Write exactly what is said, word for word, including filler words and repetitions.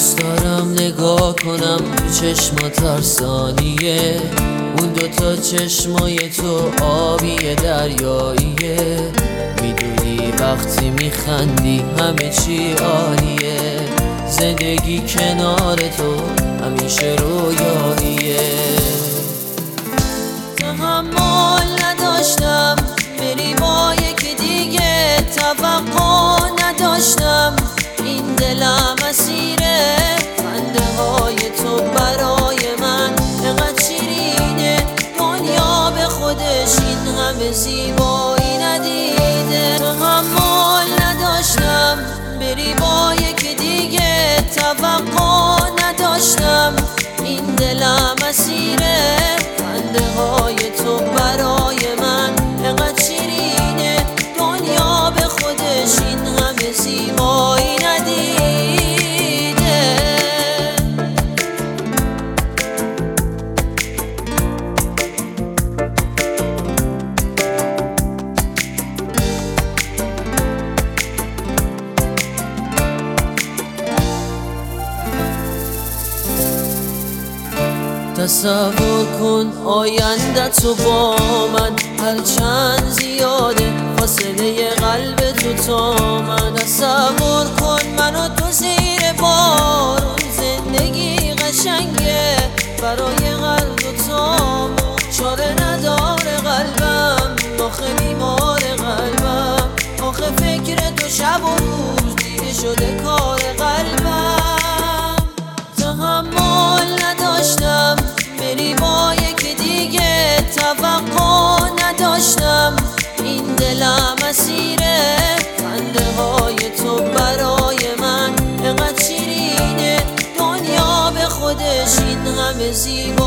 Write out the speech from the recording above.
دوست دارم نگاه کنم تو چشمات هر ثانیه، اون دوتا چشمای تو آبی دریاییه. میدونی وقتی میخندی همه چی عالیه، زندگی کنار تو همیشه رویاییه. تحمل نداشتم بری با یکی دیگه، توقع نداشتم این دلم اسیره. خنده های تو برای من انقدر شیرینه، دنیا به خودش این همه زیبایی ندیده. تحمل نداشتم بری با یکی دیگه، توقع نداشتم این دلم اسیره. خنده های تو برای من انقدر شیرینه، دنیا به خودش این همه زیبایی ندیده. تصور کن آینده تو با من، هرچند زیاده فاصله قلب تو تا من. تصور کن منو تو زیر بارون، زندگی قشنگه برای هر دوتامون. چاره نداره قلبم، آخه بیمار قلبم، آخه فکر تو شب و روز دیگه شده کار قلبم. تحمل نداشتم بری با یکی دیگه، توقع نداشتم این دلم اسیره. خنده های تو برای من انقدر شیرینه، دنیا به خودش این همه زیبا